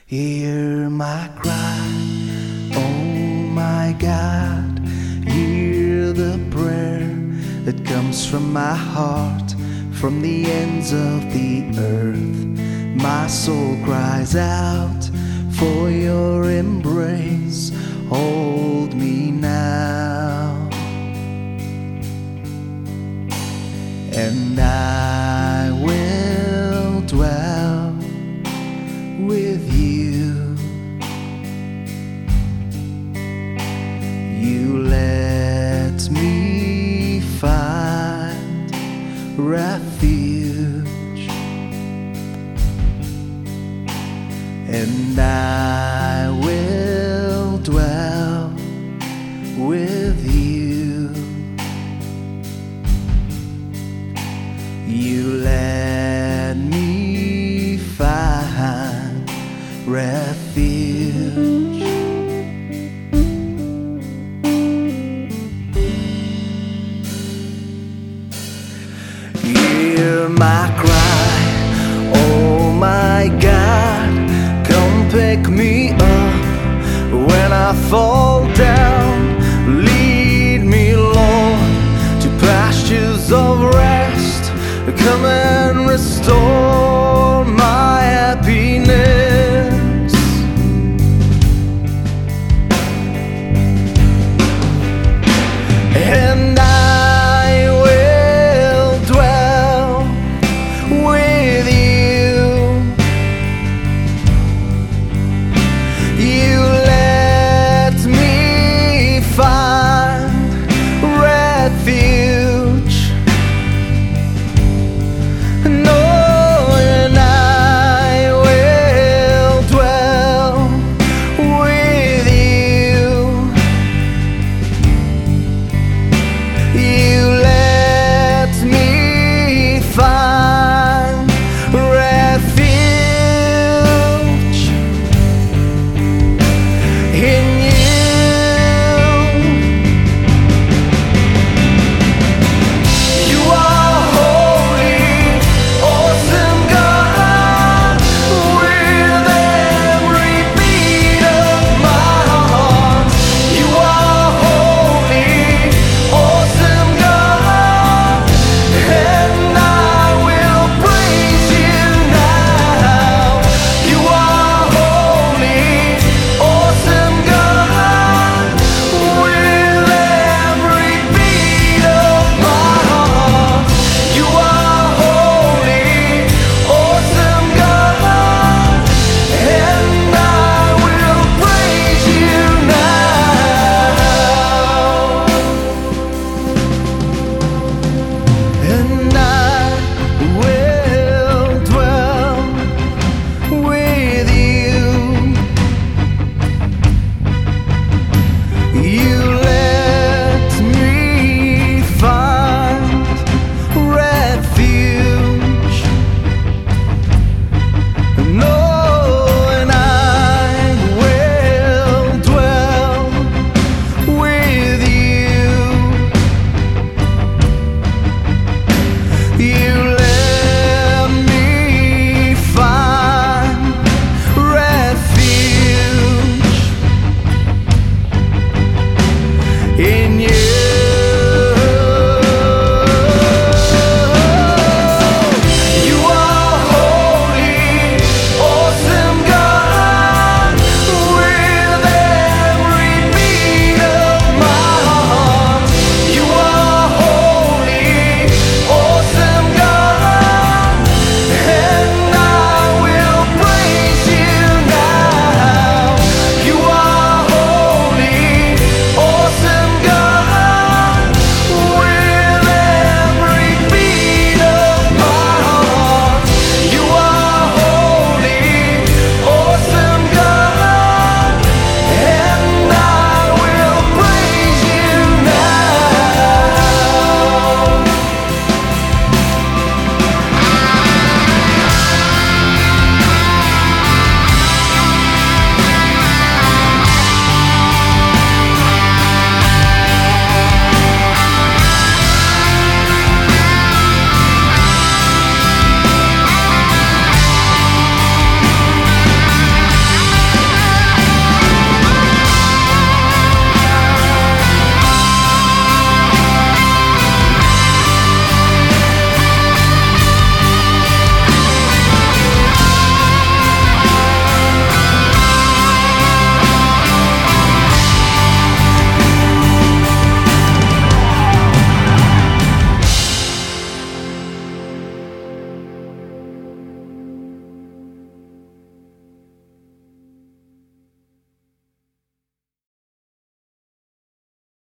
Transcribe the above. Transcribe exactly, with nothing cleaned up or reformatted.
Hear my cry, oh my God. Hear the prayer that comes from my heart, from the ends of the earth. My soul cries out for your embrace. Hold me now, and I will dwell with you. You let me find refuge, and I will dwell with you. You let me find refuge. Hear my cry, oh my God. Come pick me up when I fall.